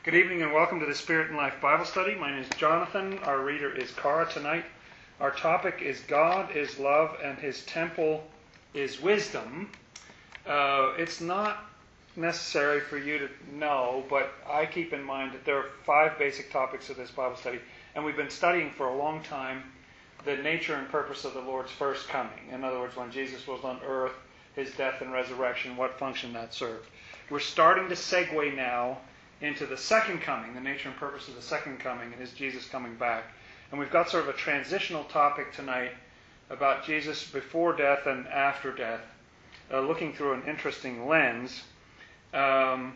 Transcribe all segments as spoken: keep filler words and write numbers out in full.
Good evening and welcome to the Spirit and Life Bible Study. My name is Jonathan. Our reader is Cara tonight. Our topic is God is love and His temple is wisdom. Uh, it's not necessary for you to know, but I keep in mind that there are five basic topics of this Bible study, and we've been studying for a long time the nature and purpose of the Lord's first coming. In other words, when Jesus was on earth, His death and resurrection, what function that served. We're starting to segue now into the second coming, the nature and purpose of the second coming, and is Jesus coming back. And we've got sort of a transitional topic tonight about Jesus before death and after death, uh, looking through an interesting lens. Um,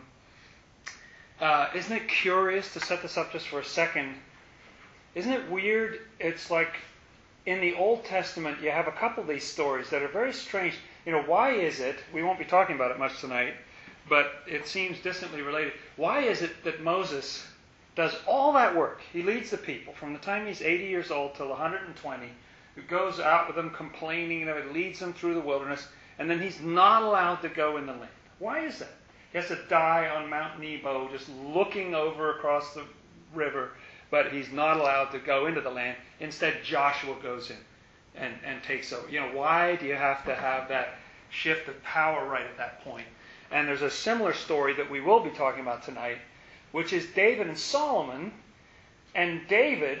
uh, isn't it curious, to set this up just for a second, isn't it weird? It's like in the Old Testament you have a couple of these stories that are very strange. You know, why is it, we won't be talking about it much tonight, but it seems distantly related. Why is it that Moses does all that work? He leads the people from the time he's eighty years old till one hundred twenty. He goes out with them complaining, and it leads them through the wilderness, and then he's not allowed to go in the land. Why is that? He has to die on Mount Nebo just looking over across the river, but he's not allowed to go into the land. Instead, Joshua goes in and, and takes over. You know, why do you have to have that shift of power right at that point? And there's a similar story that we will be talking about tonight, which is David and Solomon. And David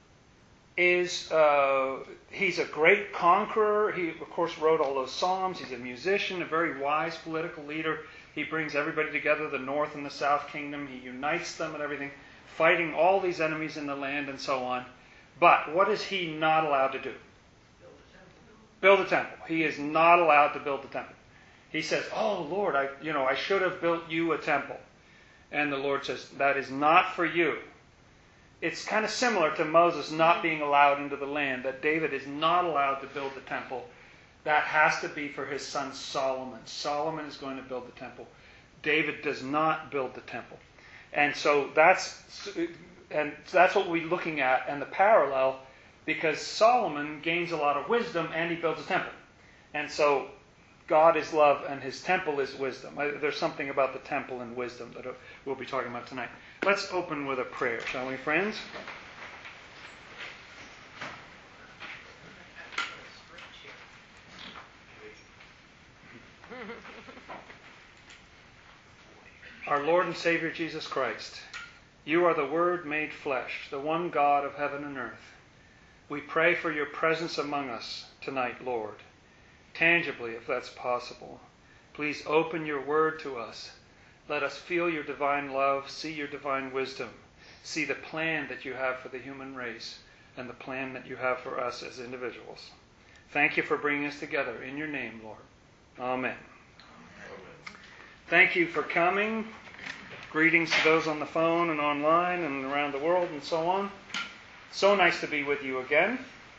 is, uh, he's a great conqueror. He, of course, wrote all those Psalms. He's a musician, a very wise political leader. He brings everybody together, the north and the south kingdom. He unites them and everything, fighting all these enemies in the land and so on. But what is he not allowed to do? Build a temple. Build a temple. He is not allowed to build the temple. He says, "Oh Lord, I, you know, I should have built you a temple." And the Lord says, "That is not for you." It's kind of similar to Moses not being allowed into the land, that David is not allowed to build the temple. That has to be for his son Solomon. Solomon is going to build the temple. David does not build the temple. And so that's and that's what we're looking at, and the parallel, because Solomon gains a lot of wisdom and he builds a temple. And so God is love and His temple is wisdom. There's something about the temple and wisdom that we'll be talking about tonight. Let's open with a prayer, shall we, friends? Our Lord and Savior Jesus Christ, You are the Word made flesh, the one God of heaven and earth. We pray for Your presence among us tonight, Lord. Tangibly, if that's possible. Please open Your word to us. Let us feel Your divine love, see Your divine wisdom, see the plan that You have for the human race and the plan that You have for us as individuals. Thank You for bringing us together in Your name, Lord. Amen. Thank you for coming. Greetings to those on the phone and online and around the world and so on. So nice to be with you again.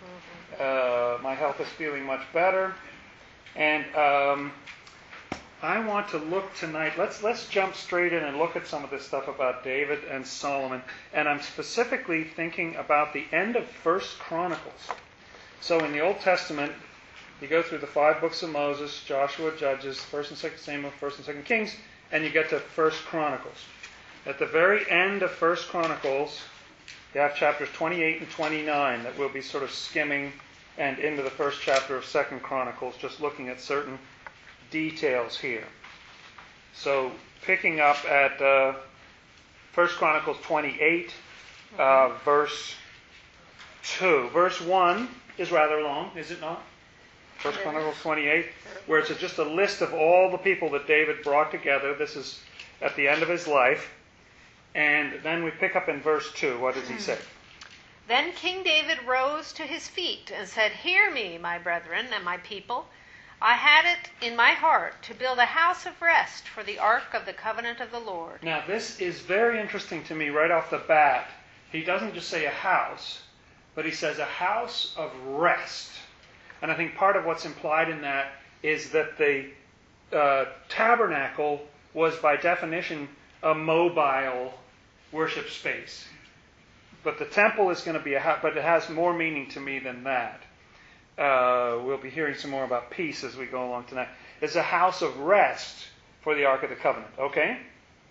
Uh, my health is feeling much better. And um, I want to look tonight, let's let's jump straight in and look at some of this stuff about David and Solomon. And I'm specifically thinking about the end of First Chronicles. So in the Old Testament, you go through the five books of Moses, Joshua, Judges, First and Second Samuel, First and Second Kings, and you get to First Chronicles. At the very end of First Chronicles, you have chapters twenty-eight and twenty-nine that we'll be sort of skimming, and into the first chapter of Second Chronicles, just looking at certain details here. So, picking up at uh, First Chronicles twenty-eight, uh, verse two. Verse one is rather long, is it not? First Chronicles twenty-eight, where it's just a list of all the people that David brought together. This is at the end of his life. And then we pick up in verse two. What does he say? Then King David rose to his feet and said, "Hear me, my brethren and my people. I had it in my heart to build a house of rest for the ark of the covenant of the Lord." Now this is very interesting to me right off the bat. He doesn't just say a house, but he says a house of rest. And I think part of what's implied in that is that the uh, tabernacle was by definition a mobile worship space. But the temple is going to be a house, but it has more meaning to me than that. Uh, we'll be hearing some more about peace as we go along tonight. It's a house of rest for the Ark of the Covenant. Okay?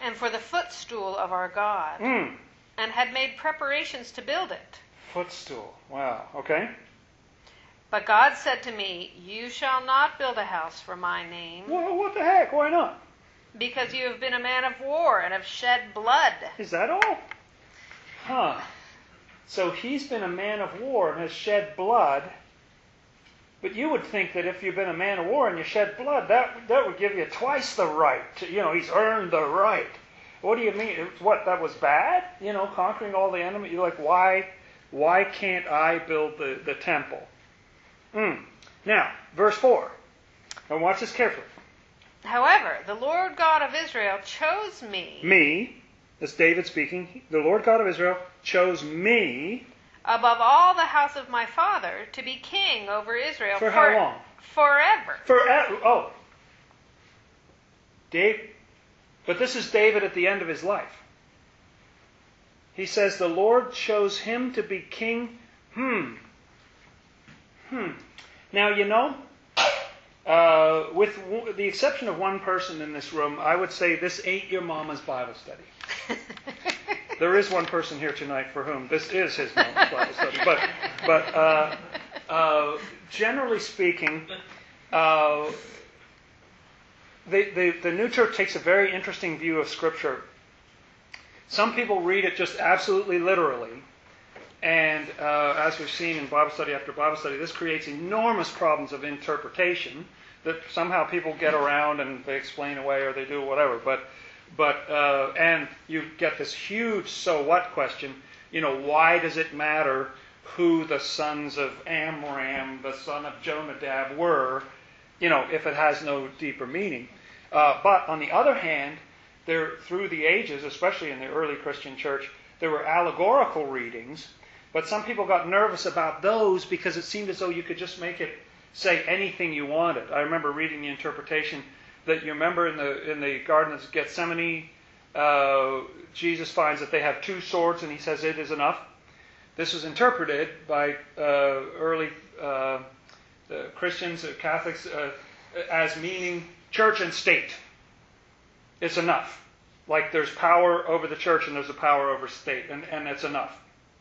and for the footstool of our God, Mm. and had made preparations to build it. Footstool. Wow. Okay. But God said to me, You shall not build a house for my name, Well, what the heck? Why not? because you have been a man of war and have shed blood. Is that all? Huh. So he's been a man of war and has shed blood. But you would think that if you've been a man of war and you shed blood, that that would give you twice the right. To, you know, he's earned the right. What do you mean? What, that was bad? You know, conquering all the enemy? You're like, why, why can't I build the, the temple? Mm. Now, verse four. And watch this carefully. However, the Lord God of Israel chose me Me, that's David speaking, the Lord God of Israel chose me. above all the house of my father to be king over Israel For how long? forever. Forever. Oh. Dave, but this is David at the end of his life. He says the Lord chose him to be king. Hmm. Hmm. Now, you know, uh, with w- the exception of one person in this room, I would say this ain't your mama's Bible study. There is one person here tonight for whom this is his mama's Bible study. But, but uh, uh, generally speaking, uh, the, the, the New Church takes a very interesting view of Scripture. Some people read it just absolutely literally. And uh, as we've seen in Bible study after Bible study, this creates enormous problems of interpretation that somehow people get around and they explain away or they do whatever. But But uh, and you get this huge so what question. You know, why does it matter who the sons of Amram, the son of Jonadab, were? You know, if it has no deeper meaning. Uh, but on the other hand, there through the ages, especially in the early Christian church, there were allegorical readings. But some people got nervous about those because it seemed as though you could just make it say anything you wanted. I remember reading the interpretation that you remember in the in the Garden of Gethsemane, uh, Jesus finds that they have two swords, and he says it is enough. This was interpreted by uh, early uh, the Christians, uh, Catholics, uh, as meaning church and state. It's enough. Like there's power over the church and there's a power over state, and, and it's enough.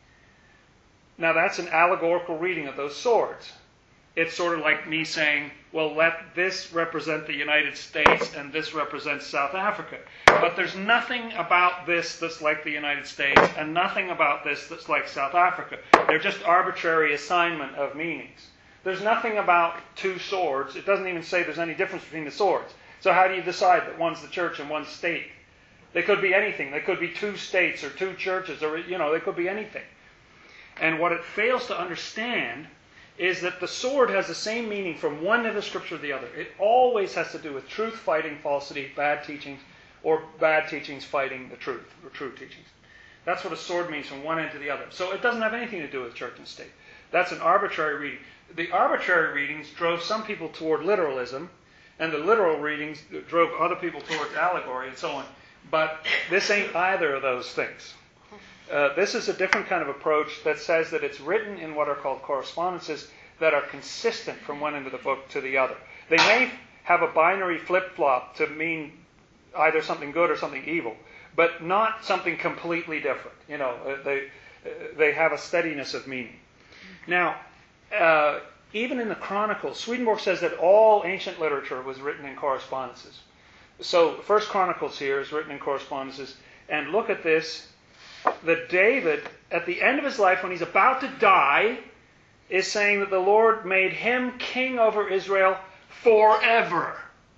Now that's an allegorical reading of those swords. It's sort of like me saying, well, let this represent the United States and this represents South Africa. But there's nothing about this that's like the United States and nothing about this that's like South Africa. They're just arbitrary assignment of meanings. There's nothing about two swords. It doesn't even say there's any difference between the swords. So how do you decide that one's the church and one's state? They could be anything. They could be two states or two churches, or, you know, they could be anything. And what it fails to understand is that the sword has the same meaning from one end of Scripture to the other. It always has to do with truth fighting falsity, bad teachings, or bad teachings fighting the truth, or true teachings. That's what a sword means from one end to the other. So it doesn't have anything to do with church and state. That's an arbitrary reading. The arbitrary readings drove some people toward literalism, and the literal readings drove other people towards allegory and so on. But this ain't either of those things. Uh, this is a different kind of approach that says that it's written in what are called correspondences that are consistent from one end of the book to the other. They may have a binary flip-flop to mean either something good or something evil, but not something completely different. You know, uh, they uh, they have a steadiness of meaning. Now, uh, even in the Chronicles, Swedenborg says that all ancient literature was written in correspondences. So, First Chronicles here is written in correspondences, and look at this. That David, at the end of his life, when he's about to die, is saying that the Lord made him king over Israel forever.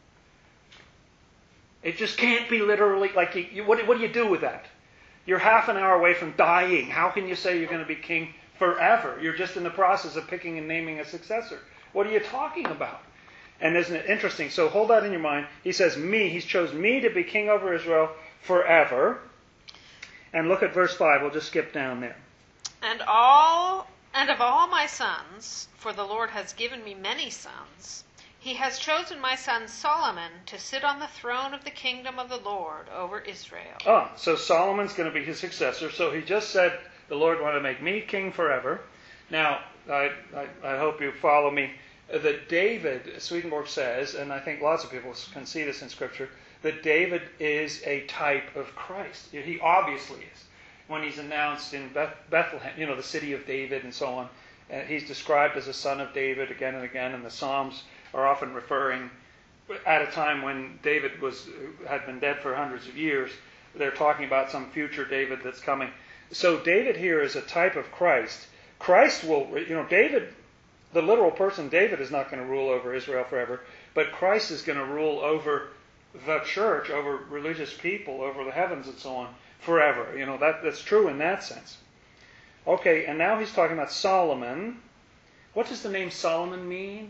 It just can't be literally, like, you, you, what, what do you do with that? You're half an hour away from dying. How can you say you're going to be king forever? You're just in the process of picking and naming a successor. What are you talking about? And isn't it interesting? So hold that in your mind. He says, me, he's chose me to be king over Israel forever. And look at verse five. We'll just skip down there. And all and of all my sons, for the Lord has given me many sons, he has chosen my son Solomon to sit on the throne of the kingdom of the Lord over Israel. Ah, so Solomon's going to be his successor. So he just said, the Lord wanted to make me king forever. Now, I, I, I hope you follow me, that David, Swedenborg says, and I think lots of people can see this in Scripture, that David is a type of Christ. He obviously is. When he's announced in Beth- Bethlehem, you know, the city of David and so on, uh, he's described as a son of David again and again, and the Psalms are often referring, at a time when David was had been dead for hundreds of years, they're talking about some future David that's coming. So David here is a type of Christ. Christ will, you know, David, the literal person David is not going to rule over Israel forever, but Christ is going to rule over the church, over religious people, over the heavens and so on forever. You know, that, that's true in that sense. Okay, and now he's talking about Solomon. What does the name Solomon mean?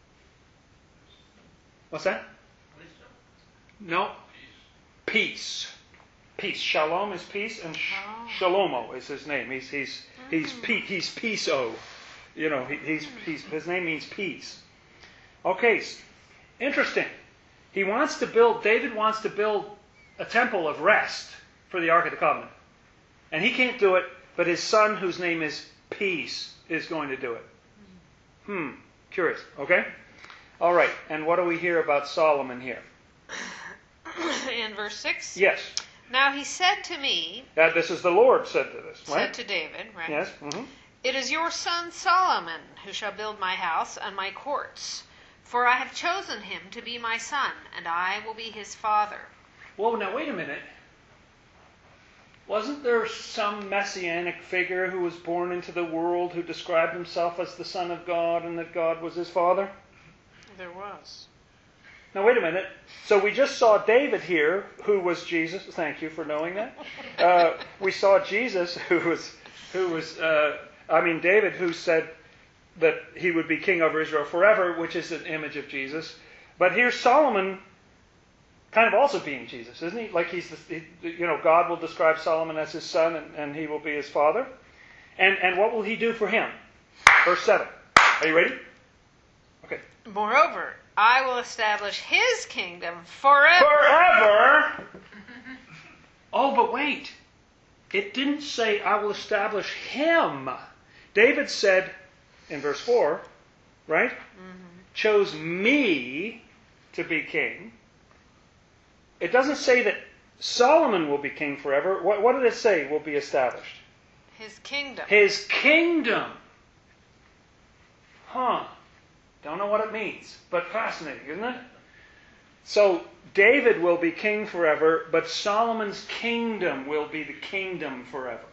What's that? Wisdom. No. Peace. Peace. Shalom is peace, and sh- Shalomo is his name. He's he's he's pe- he's peace-o. You know, he, he's he's his name means peace. Okay, interesting. He wants to build. David wants to build a temple of rest for the Ark of the Covenant, and he can't do it. But his son, whose name is Peace, is going to do it. Hmm. Curious. Okay. All right. And what do we hear about Solomon here? In verse six? Yes. Now he said to me, Uh, this is the Lord said to this, right? said to David, right? Yes. Mm-hmm. It is your son Solomon who shall build my house and my courts, for I have chosen him to be my son, and I will be his father. Whoa, now wait a minute. Wasn't there some messianic figure who was born into the world who described himself as the Son of God and that God was his father? There was. Now wait a minute. So we just saw David here, who was Jesus. Thank you for knowing that. Uh, we saw Jesus, who was, who was, uh, I mean David, who said that he would be king over Israel forever, which is an image of Jesus. But here's Solomon, kind of also being Jesus, isn't he? Like he's, the, he, you know, God will describe Solomon as his son, and, and he will be his father. And and what will he do for him? Verse seven. Are you ready? Okay. Moreover, I will establish his kingdom forever. Forever. Oh, but wait. It didn't say, I will establish him. David said in verse four, right? Mm-hmm. Chose me to be king. It doesn't say that Solomon will be king forever. What, what did it say will be established? His kingdom. His kingdom. Huh. Don't know what it means, but fascinating, isn't it? So David will be king forever, but Solomon's kingdom will be the kingdom forever.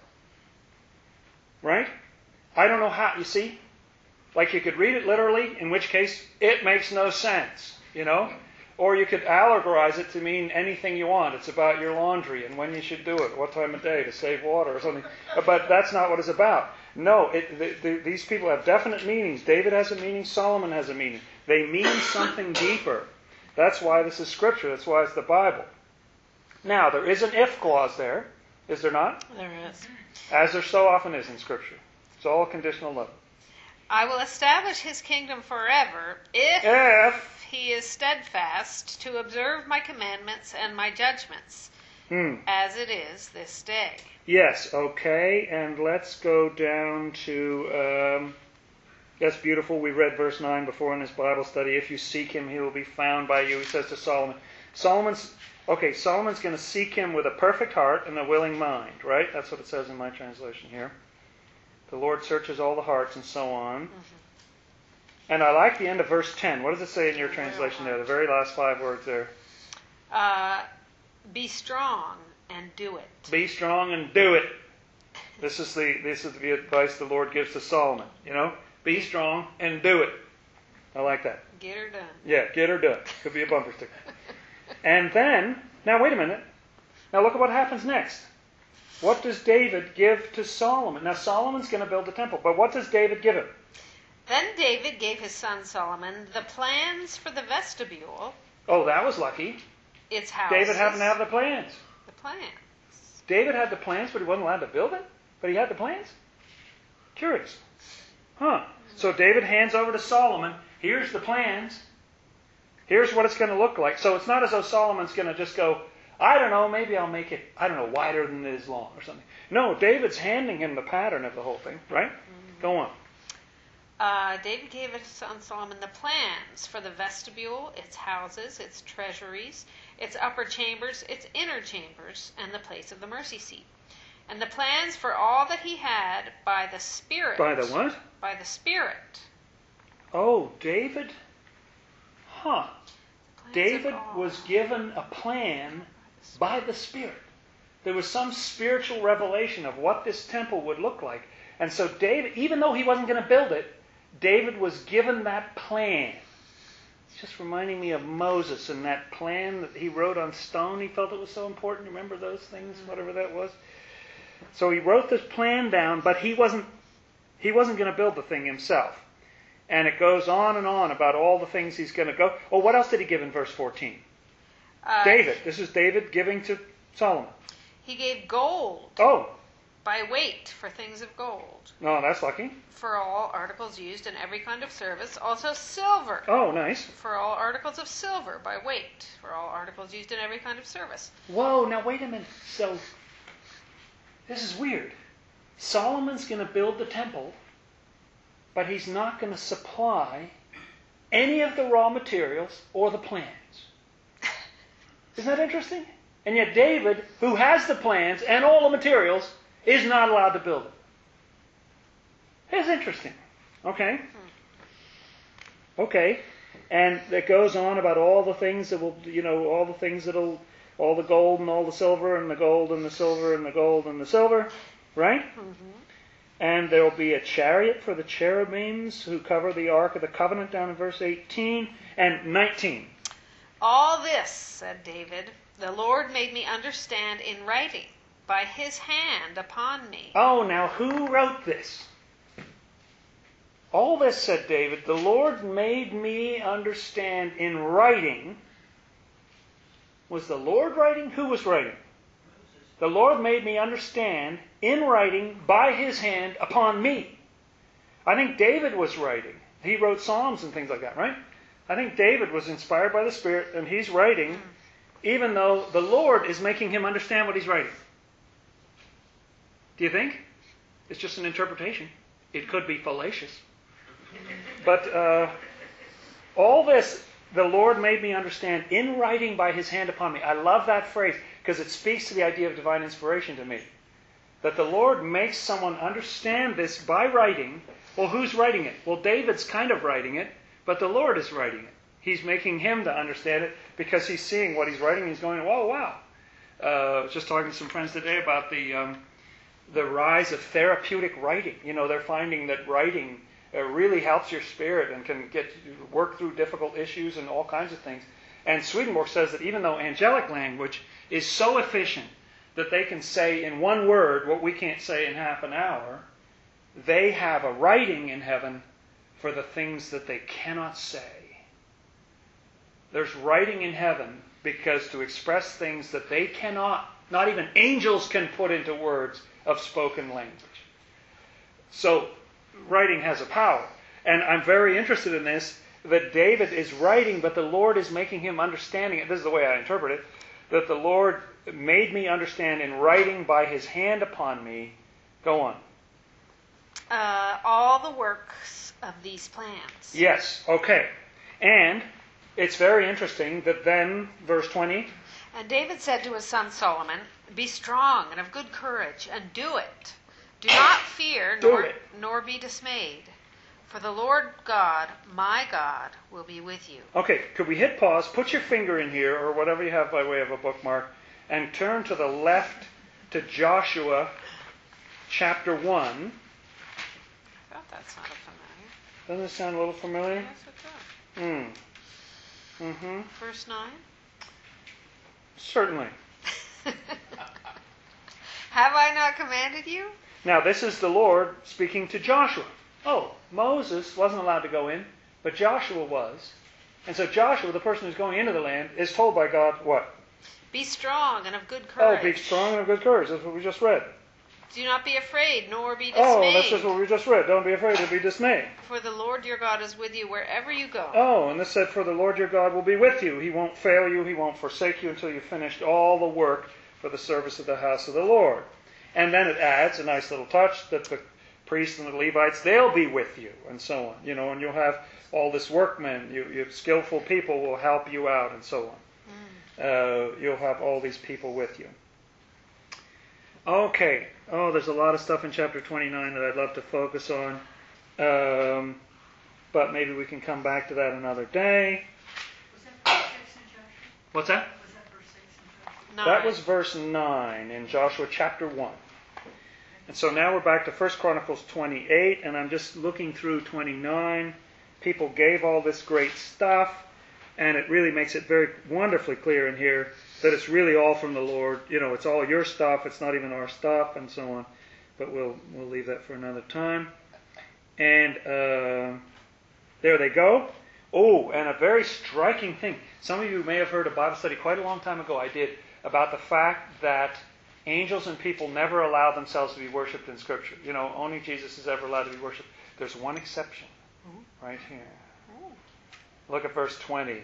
Right? I don't know how, you see? Like you could read it literally, in which case it makes no sense, you know? Or you could allegorize it to mean anything you want. It's about your laundry and when you should do it, what time of day to save water or something. But that's not what it's about. No, it, the, the, these people have definite meanings. David has a meaning. Solomon has a meaning. They mean something deeper. That's why this is Scripture. That's why it's the Bible. Now, there is an if clause there, is there not? There is. As there so often is in Scripture. It's all conditional love. I will establish his kingdom forever if, If he is steadfast to observe my commandments and my judgments, Hmm. as it is this day. Yes, okay, and let's go down to, um, that's beautiful. We read verse nine before in this Bible study. If you seek him, he will be found by you, he says to Solomon. Solomon's, okay, Solomon's going to seek him with a perfect heart and a willing mind, right? That's what it says in my translation here. The Lord searches all the hearts and so on. Mm-hmm. And I like the end of verse ten. What does it say in your translation there? The very last five words there. Uh, be strong and do it. Be strong and do it. This is the this is the advice the Lord gives to Solomon. You know, be strong and do it. I like that. Get her done. Yeah, get her done. Could be a bumper sticker. And then, now wait a minute. Now look at what happens next. What does David give to Solomon? Now Solomon's going to build the temple, but what does David give him? Then David gave his son Solomon the plans for the vestibule, Oh, that was lucky. its houses. David happened to have the plans. the plans. David had the plans, but he wasn't allowed to build it? But he had the plans? Curious. Huh. So David hands over to Solomon, here's the plans. Here's what it's going to look like. So it's not as though Solomon's going to just go, I don't know, maybe I'll make it, I don't know, wider than it is long or something. No, David's handing him the pattern of the whole thing, right? Mm-hmm. Go on. Uh, David gave his son Solomon the plans for the vestibule, its houses, its treasuries, its upper chambers, its inner chambers, and the place of the mercy seat. And the plans for all that he had by the Spirit. By the what? By the Spirit. Oh, David? Huh. Plans David of all. was given a plan by the Spirit. There was some spiritual revelation of what this temple would look like. And so David, even though he wasn't going to build it, David was given that plan. It's just reminding me of Moses and that plan that he wrote on stone. He felt it was so important. Remember those things, whatever that was? So he wrote this plan down, but he wasn't he wasn't going to build the thing himself. And it goes on and on about all the things he's going to go. Oh, what else did he give in verse fourteen? Uh, David. This is David giving to Solomon. He gave gold Oh, by weight for things of gold, no, that's lucky. for all articles used in every kind of service. Also silver, Oh, nice. for all articles of silver by weight, for all articles used in every kind of service. Whoa, now wait a minute. So, this is weird. Solomon's going to build the temple, but he's not going to supply any of the raw materials or the plans. Isn't that interesting? And yet David, who has the plans and all the materials, is not allowed to build it. It's interesting. Okay? Okay. And it goes on about all the things that will, you know, all the things that'll, all the gold and all the silver and the gold and the silver and the gold and the silver, right? Mm-hmm. And there will be a chariot for the cherubims who cover the Ark of the Covenant down in verse eighteen and nineteen. All this, said David, the Lord made me understand in writing by his hand upon me. Oh, now who wrote this? All this, said David, the Lord made me understand in writing. Was the Lord writing? Who was writing? The Lord made me understand in writing by his hand upon me. I think David was writing. He wrote Psalms and things like that, right? I think David was inspired by the Spirit and he's writing even though the Lord is making him understand what he's writing. Do you think? It's just an interpretation. It could be fallacious. But uh, all this, the Lord made me understand in writing by his hand upon me. I love that phrase because it speaks to the idea of divine inspiration to me. That the Lord makes someone understand this by writing. Well, who's writing it? Well, David's kind of writing it, but the Lord is writing it. He's making him to understand it because he's seeing what he's writing. He's going, whoa, wow. Uh, I was just talking to some friends today about the um, the rise of therapeutic writing. You know, they're finding that writing uh, really helps your spirit and can get work through difficult issues and all kinds of things. And Swedenborg says that even though angelic language is so efficient that they can say in one word what we can't say in half an hour, they have a writing in heaven for the things that they cannot say. There's writing in heaven because to express things that they cannot, not even angels can put into words of spoken language. So writing has a power. And I'm very interested in this, that David is writing, but the Lord is making him understanding it. This is the way I interpret it, that the Lord made me understand in writing by his hand upon me. Go on. Uh, all the works of these plans. Yes, okay. And it's very interesting that then, verse twenty. And David said to his son Solomon, be strong and of good courage, and do it. Do not fear, Do nor, it. nor be dismayed. For the Lord God, my God, will be with you. Okay, could we hit pause, put your finger in here, or whatever you have by way of a bookmark, and turn to the left to Joshua chapter one. I thought that sounded familiar. Doesn't it sound a little familiar? Yes, it does. Hmm. Mm-hmm. Verse nine. Certainly. Have I not commanded you? Now, this is the Lord speaking to Joshua. Oh, Moses wasn't allowed to go in, but Joshua was. And so Joshua, the person who's going into the land, is told by God what? Be strong and of good courage. Oh, be strong and of good courage. That's what we just read. Do not be afraid, nor be dismayed. Oh, that's just what we just read. Don't be afraid or be dismayed. For the Lord your God is with you wherever you go. Oh, and this said, for the Lord your God will be with you. He won't fail you. He won't forsake you until you've finished all the work for the service of the house of the Lord. And then it adds a nice little touch that the priests and the Levites, they'll be with you, and so on. You know, and you'll have all this workmen, you, you skillful people will help you out, and so on. uh, you'll have all these people with you. Okay. Oh, there's a lot of stuff in chapter twenty-nine that I'd love to focus on. Um, but maybe we can come back to that another day. Was that verse six in Joshua? What's that? Was that verse six in Joshua? Nine. That was verse nine in Joshua chapter one. And so now we're back to First Chronicles twenty-eight, and I'm just looking through twenty-nine. People gave all this great stuff, and it really makes it very wonderfully clear in here that it's really all from the Lord. You know, it's all your stuff, it's not even our stuff, and so on. But we'll we'll leave that for another time. And uh, there they go. Oh, and a very striking thing. Some of you may have heard a Bible study quite a long time ago I did about the fact that angels and people never allow themselves to be worshipped in Scripture. You know, only Jesus is ever allowed to be worshipped. There's one exception right here. Look at verse twenty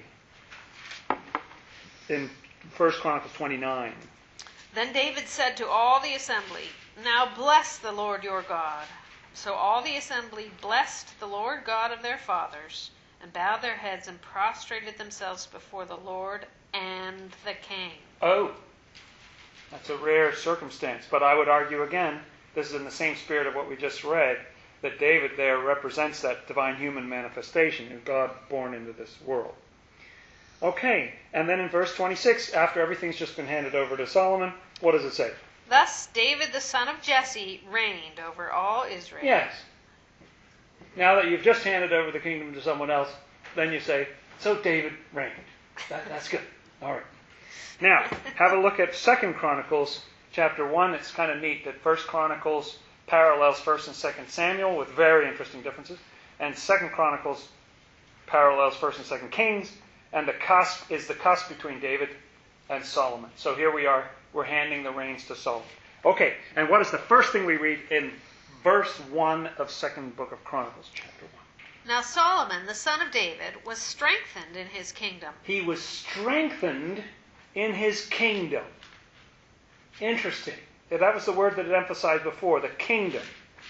in First Chronicles twenty-nine. Then David said to all the assembly, "Now bless the Lord your God." So all the assembly blessed the Lord God of their fathers, and bowed their heads and prostrated themselves before the Lord and the king. Oh, that's a rare circumstance. But I would argue again, this is in the same spirit of what we just read, that David there represents that divine human manifestation of God born into this world. Okay, and then in verse twenty-six, after everything's just been handed over to Solomon, what does it say? Thus David the son of Jesse reigned over all Israel. Yes. Now that you've just handed over the kingdom to someone else, then you say, so David reigned. That, that's good. All right. Now, have a look at Second Chronicles chapter one. It's kind of neat that First Chronicles parallels First and Second Samuel with very interesting differences. And Second Chronicles parallels First and Second Kings. And the cusp is the cusp between David and Solomon. So here we are. We're handing the reins to Solomon. Okay, and what is the first thing we read in verse one of Second Book of Chronicles, chapter one? Now Solomon, the son of David, was strengthened in his kingdom. He was strengthened in his kingdom. Interesting. That was the word that it emphasized before, the kingdom.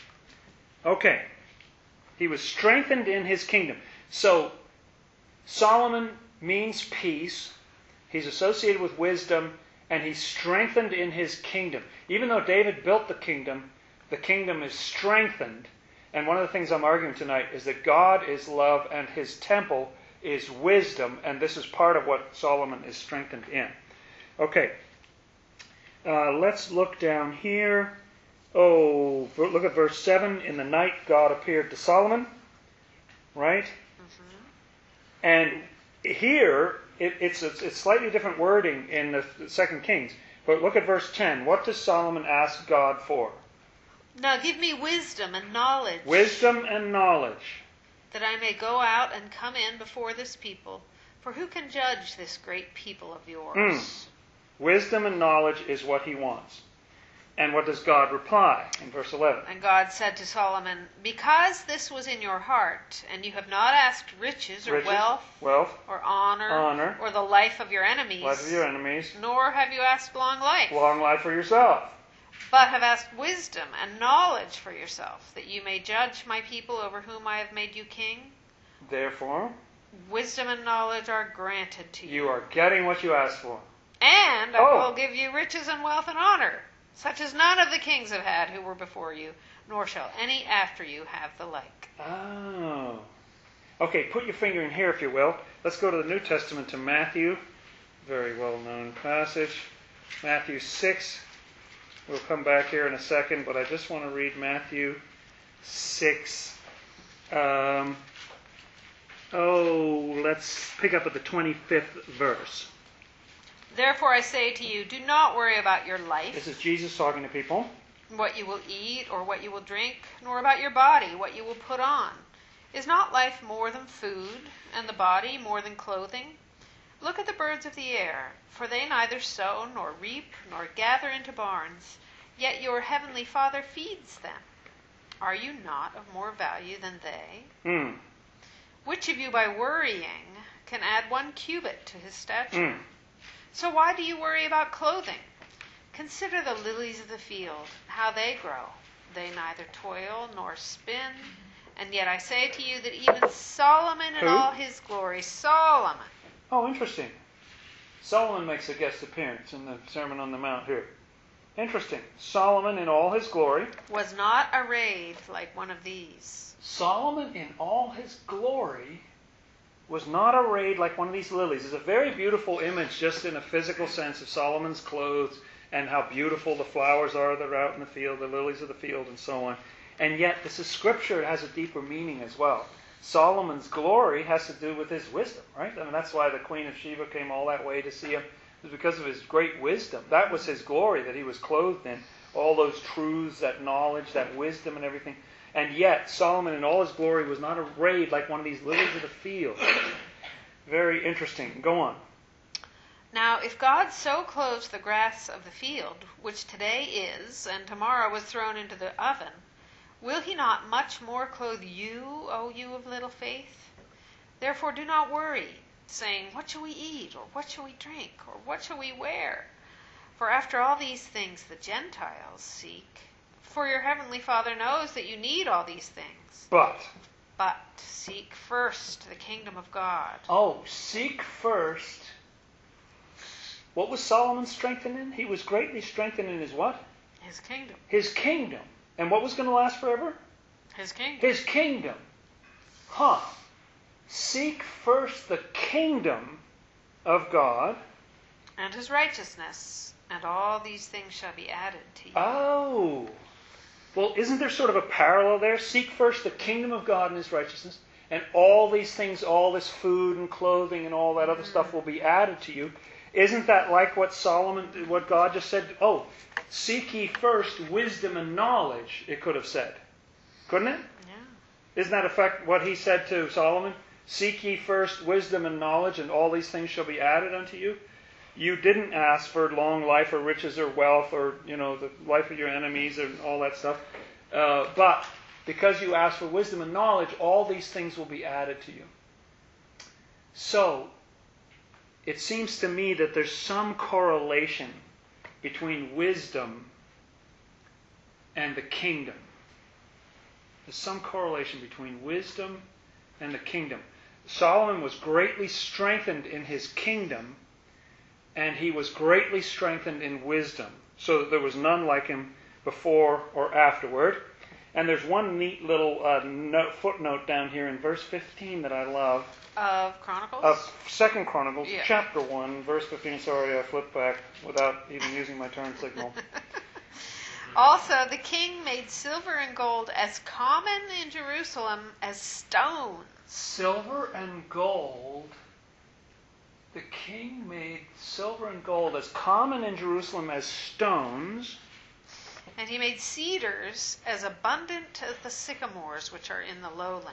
Okay. He was strengthened in his kingdom. So, Solomon means peace. He's associated with wisdom, and he's strengthened in his kingdom. Even though David built the kingdom, the kingdom is strengthened. And one of the things I'm arguing tonight is that God is love and his temple is wisdom, and this is part of what Solomon is strengthened in. Okay. Uh, let's look down here. Oh, look at verse seven. In the night God appeared to Solomon. Right? Mm-hmm. And here, it, it's, a, it's slightly different wording in the, the Second Kings. But look at verse ten. What does Solomon ask God for? Now give me wisdom and knowledge. Wisdom and knowledge. That I may go out and come in before this people. For who can judge this great people of yours? Mm. Wisdom and knowledge is what he wants. And what does God reply in verse eleven? And God said to Solomon, because this was in your heart, and you have not asked riches or Riches, wealth, wealth or honor, honor, or the life of your enemies, life of your enemies, nor have you asked long life, long life for yourself, but have asked wisdom and knowledge for yourself, that you may judge my people over whom I have made you king. Therefore, wisdom and knowledge are granted to you. You are getting what you asked for. And I Oh. will give you riches and wealth and honor, such as none of the kings have had who were before you, nor shall any after you have the like. Oh. Okay, put your finger in here if you will. Let's go to the New Testament to Matthew. Very well-known passage. Matthew six. We'll come back here in a second, but I just want to read Matthew six. Um, oh, let's pick up at the twenty-fifth verse. Therefore I say to you, do not worry about your life, This is Jesus talking to people. what you will eat or what you will drink, nor about your body, what you will put on. Is not life more than food, and the body more than clothing? Look at the birds of the air, for they neither sow nor reap nor gather into barns, yet your heavenly Father feeds them. Are you not of more value than they? Mm. Which of you by worrying can add one cubit to his stature? Mm. So why do you worry about clothing? Consider the lilies of the field, how they grow. They neither toil nor spin. And yet I say to you that even Solomon in Who? all his glory, Solomon, Oh, interesting. Solomon makes a guest appearance in the Sermon on the Mount here. Interesting. Solomon in all his glory. Was not arrayed like one of these. Solomon in all his glory was not arrayed like one of these lilies. It's a very beautiful image just in a physical sense of Solomon's clothes and how beautiful the flowers are that are out in the field, the lilies of the field and so on. And yet this is scripture. It has a deeper meaning as well. Solomon's glory has to do with his wisdom, right? I mean, that's why the Queen of Sheba came all that way to see him. It was because of his great wisdom. That was his glory that he was clothed in. All those truths, that knowledge, that wisdom and everything. And yet, Solomon in all his glory was not arrayed like one of these lilies of the field. Very interesting. Go on. Now, if God so clothes the grass of the field, which today is, and tomorrow was thrown into the oven, will he not much more clothe you, O you of little faith? Therefore do not worry, saying, what shall we eat, or what shall we drink, or what shall we wear? For after all these things the Gentiles seek. For your heavenly Father knows that you need all these things. But. But seek first the kingdom of God. Oh, seek first. What was Solomon strengthened in? He was greatly strengthened in his what? His kingdom. His kingdom. And what was going to last forever? His kingdom. His kingdom. Huh. Seek first the kingdom of God. And his righteousness. And all these things shall be added to you. Oh. Well, isn't there sort of a parallel there? Seek first the kingdom of God and his righteousness, and all these things, all this food and clothing and all that other mm-hmm. stuff will be added to you. Isn't that like what Solomon, what God just said? Oh, seek ye first wisdom and knowledge, it could have said. Couldn't it? Yeah. Isn't that in fact what he said to Solomon? Seek ye first wisdom and knowledge, and all these things shall be added unto you. You didn't ask for long life or riches or wealth or, you know, the life of your enemies and all that stuff. Uh, but because you asked for wisdom and knowledge, all these things will be added to you. So, it seems to me that there's some correlation between wisdom and the kingdom. There's some correlation between wisdom and the kingdom. Solomon was greatly strengthened in his kingdom, and he was greatly strengthened in wisdom, so that there was none like him before or afterward. And there's one neat little uh, note, footnote down here in verse fifteen that I love. Of Chronicles? Of Second Chronicles, yeah. chapter one, verse fifteen. Sorry, I flipped back without even using my turn signal. Also, the king made silver and gold as common in Jerusalem as stones. Silver and gold. The king made silver and gold as common in Jerusalem as stones. And he made cedars as abundant as the sycamores which are in the lowland.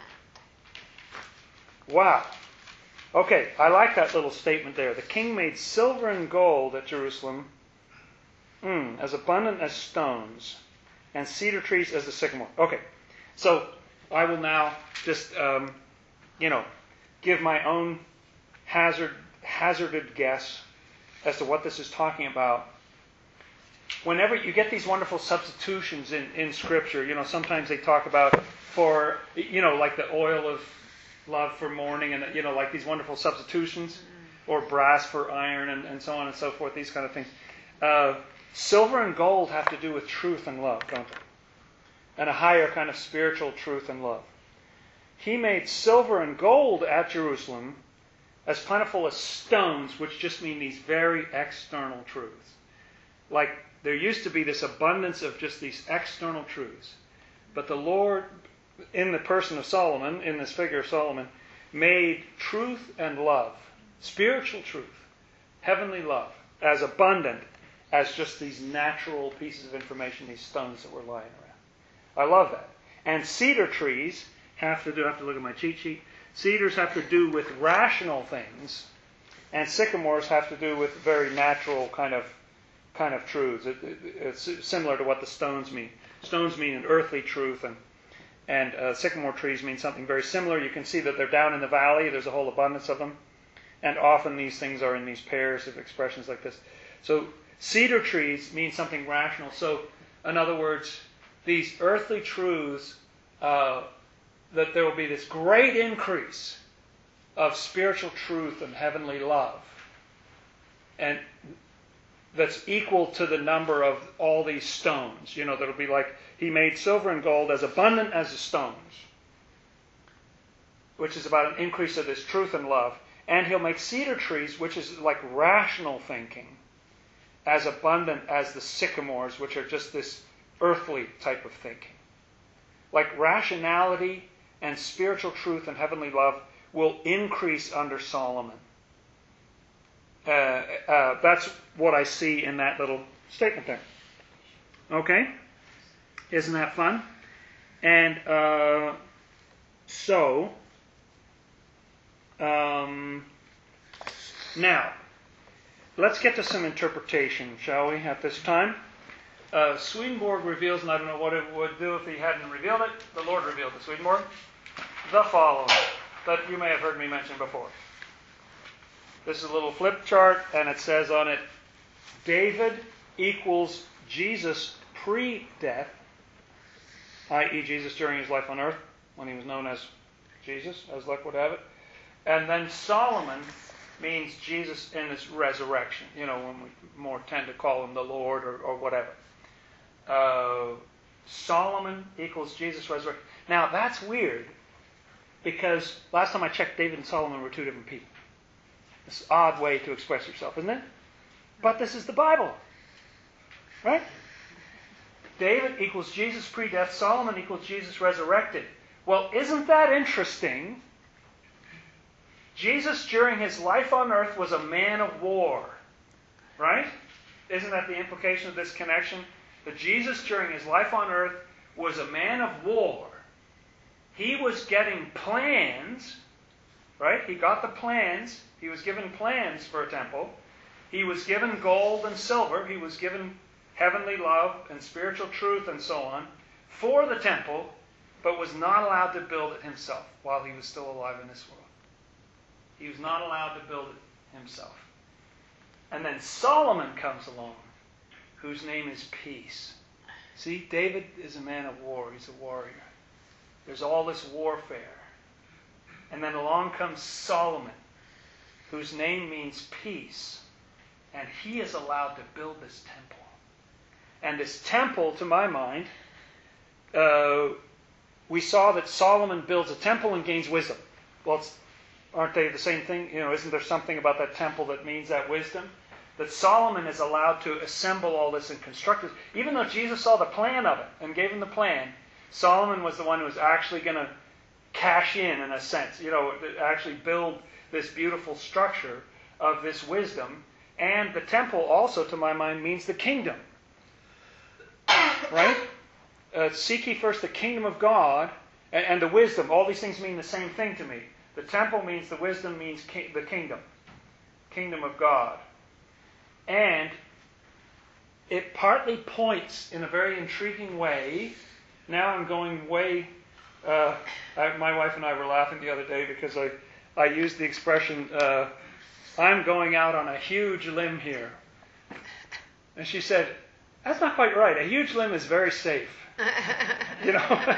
Wow. Okay, I like that little statement there. The king made silver and gold at Jerusalem mm, as abundant as stones, and cedar trees as the sycamore. Okay, so I will now just, um, you know, give my own hazard, hazarded guess as to what this is talking about. Whenever you get these wonderful substitutions in, in Scripture, you know, sometimes they talk about for, you know, like the oil of love for mourning, and, you know, like these wonderful substitutions, or brass for iron, and, and so on and so forth, these kind of things. Uh, silver and gold have to do with truth and love, don't they? And a higher kind of spiritual truth and love. He made silver and gold at Jerusalem as plentiful as stones, which just mean these very external truths. Like, there used to be this abundance of just these external truths. But the Lord, in the person of Solomon, in this figure of Solomon, made truth and love, spiritual truth, heavenly love, as abundant as just these natural pieces of information, these stones that were lying around. I love that. And cedar trees have to do, I have to look at my cheat sheet, cedars have to do with rational things, and sycamores have to do with very natural kind of kind of truths. It, it, it's similar to what the stones mean. Stones mean an earthly truth, and and uh, sycamore trees mean something very similar. You can see that they're down in the valley. There's a whole abundance of them. And often these things are in these pairs of expressions like this. So cedar trees mean something rational. So, in other words, these earthly truths, uh, that there will be this great increase of spiritual truth and heavenly love. and that's equal to the number of all these stones. You know, that'll be like, he made silver and gold as abundant as the stones, which is about an increase of this truth and love. And he'll make cedar trees, which is like rational thinking, as abundant as the sycamores, which are just this earthly type of thinking. Like rationality and spiritual truth and heavenly love will increase under Solomon. Uh, uh, that's what I see in that little statement there. Okay? Isn't that fun? And uh, so, um, now, let's get to some interpretation, shall we, at this time? Uh, Swedenborg reveals, and I don't know what it would do if he hadn't revealed it, the Lord revealed it, Swedenborg, the following, that you may have heard me mention before. This is a little flip chart, and it says on it, David equals Jesus pre-death, that is. Jesus during his life on earth, when he was known as Jesus, as luck would have it. And then Solomon means Jesus in his resurrection, you know, when we more tend to call him the Lord or, or whatever. Uh, Solomon equals Jesus resurrection. Now, that's weird, because last time I checked, David and Solomon were two different people. It's an odd way to express yourself, isn't it? But this is the Bible. Right? David equals Jesus pre-death. Solomon equals Jesus resurrected. Well, isn't that interesting? Jesus, during his life on earth, was a man of war. Right? Isn't that the implication of this connection? That Jesus, during his life on earth, was a man of war. He was getting plans. Right? He got the plans. He was given plans for a temple. He was given gold and silver. He was given heavenly love and spiritual truth and so on for the temple, but was not allowed to build it himself while he was still alive in this world. He was not allowed to build it himself. And then Solomon comes along, whose name is peace. See, David is a man of war. He's a warrior. There's all this warfare. And then along comes Solomon, whose name means peace. And he is allowed to build this temple. And this temple, to my mind, uh, we saw that Solomon builds a temple and gains wisdom. Well, it's, aren't they the same thing? You know, isn't there something about that temple that means that wisdom? That Solomon is allowed to assemble all this and construct it. Even though Jesus saw the plan of it and gave him the plan, Solomon was the one who was actually going to cash in, in a sense, you know, actually build this beautiful structure of this wisdom. And the temple also, to my mind, means the kingdom. Right? Uh, seek ye first the kingdom of God and, and the wisdom. All these things mean the same thing to me. The temple means the wisdom means ki- the kingdom. Kingdom of God. And it partly points in a very intriguing way. Now I'm going way... Uh, I, my wife and I were laughing the other day because I, I used the expression, uh, I'm going out on a huge limb here. And she said, that's not quite right. A huge limb is very safe. You know?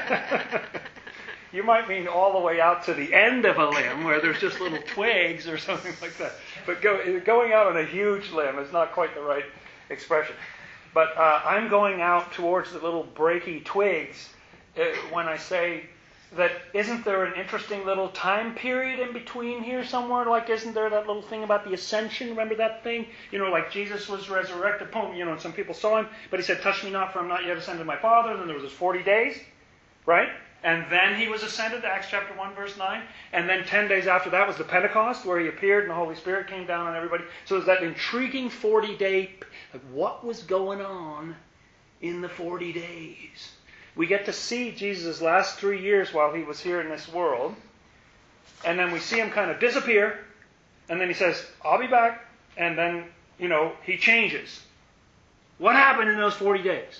You might mean all the way out to the end of a limb where there's just little twigs or something like that. But go, going out on a huge limb is not quite the right expression. But uh, I'm going out towards the little breaky twigs uh, when I say that isn't there an interesting little time period in between here somewhere? Like, isn't there that little thing about the ascension? Remember that thing? You know, like Jesus was resurrected, you know, and some people saw him, but he said, touch me not, for I'm not yet ascended to my Father. And then there was those forty days, right? And then he was ascended, Acts chapter one, verse nine. And then ten days after that was the Pentecost, where he appeared and the Holy Spirit came down on everybody. So there's that intriguing forty-day, like, what was going on in the forty days? We get to see Jesus' last three years while he was here in this world. And then we see him kind of disappear. And then he says, I'll be back. And then, you know, he changes. What happened in those forty days?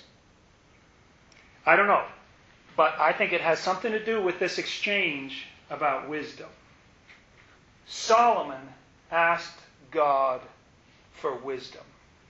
I don't know. But I think it has something to do with this exchange about wisdom. Solomon asked God for wisdom.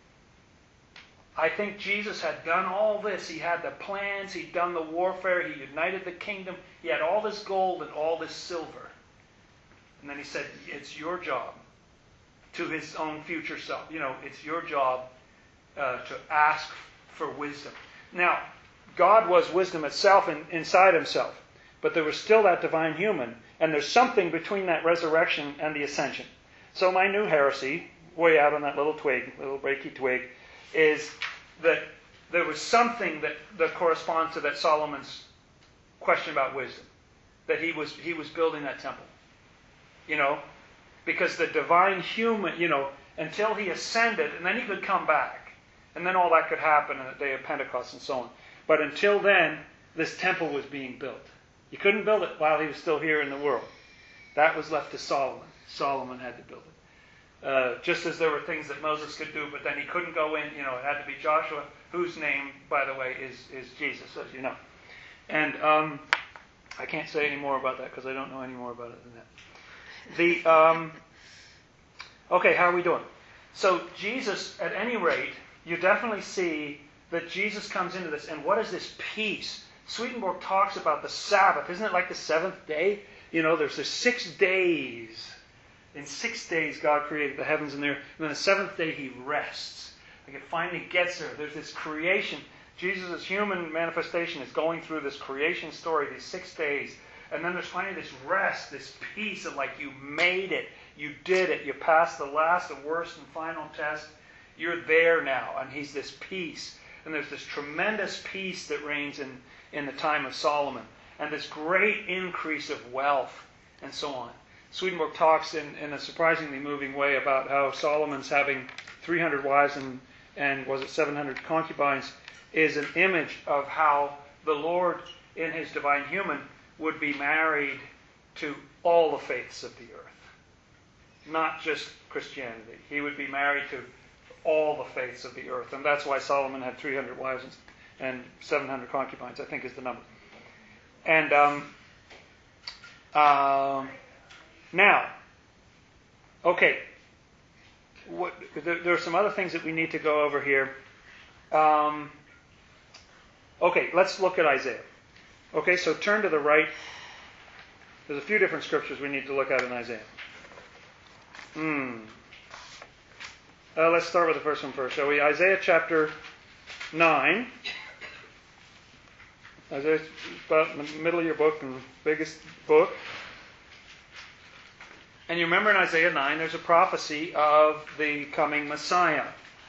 I think Jesus had done all this. He had the plans. He'd done the warfare. He united the kingdom. He had all this gold and all this silver. And then he said, it's your job to his own future self. You know, it's your job uh, to ask for wisdom. Now, God was wisdom itself in, inside himself, but there was still that divine human, and there's something between that resurrection and the ascension. So my new heresy, way out on that little twig, little breaky twig, is that there was something that, that corresponds to that Solomon's question about wisdom. That he was he was building that temple. You know? Because the divine human, you know, until he ascended, and then he could come back. And then all that could happen on the day of Pentecost and so on. But until then, this temple was being built. You couldn't build it while he was still here in the world. That was left to Solomon. Solomon had to build it. Uh, just as there were things that Moses could do, but then he couldn't go in. You know, it had to be Joshua, whose name, by the way, is, is Jesus, as you know. And um, I can't say any more about that because I don't know any more about it than that. The um, okay, how are we doing? So Jesus, at any rate, you definitely see that Jesus comes into this. And what is this peace? Swedenborg talks about the Sabbath. Isn't it like the seventh day? You know, there's the six days. In six days, God created the heavens and the earth. And then the seventh day, he rests. Like it finally gets there. There's this creation. Jesus' human manifestation is going through this creation story, these six days. And then there's finally this rest, this peace of like you made it. You did it. You passed the last, the worst and final test. You're there now. And he's this peace. And there's this tremendous peace that reigns in, in the time of Solomon. And this great increase of wealth and so on. Swedenborg talks in, in a surprisingly moving way about how Solomon's having three hundred wives and, and was it seven hundred concubines is an image of how the Lord in his divine human would be married to all the faiths of the earth. Not just Christianity. He would be married to all the faiths of the earth. And that's why Solomon had three hundred wives and seven hundred concubines, I think is the number. And um, uh, now, okay, what, there, there are some other things that we need to go over here. Um, okay, let's look at Isaiah. Okay, so turn to the right. There's a few different scriptures we need to look at in Isaiah. Hmm. Uh, let's start with the first one first, shall we? Isaiah chapter nine. Isaiah's about in the middle of your book and the biggest book. And you remember in Isaiah nine, there's a prophecy of the coming Messiah.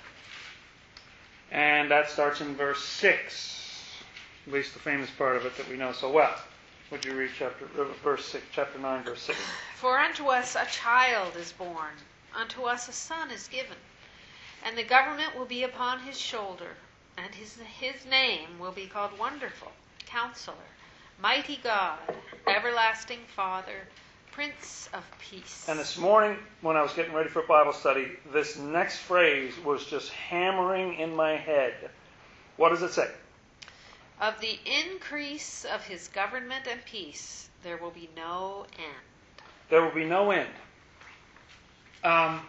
And that starts in verse six. At least the famous part of it that we know so well. Would you read chapter uh, verse six, chapter nine, verse six? For unto us a child is born, unto us a son is given, and the government will be upon his shoulder, and his his name will be called Wonderful, Counselor, Mighty God, Everlasting Father, Prince of Peace. And this morning, when I was getting ready for Bible study, this next phrase was just hammering in my head. What does it say? Of the increase of his government and peace, there will be no end. There will be no end. Um,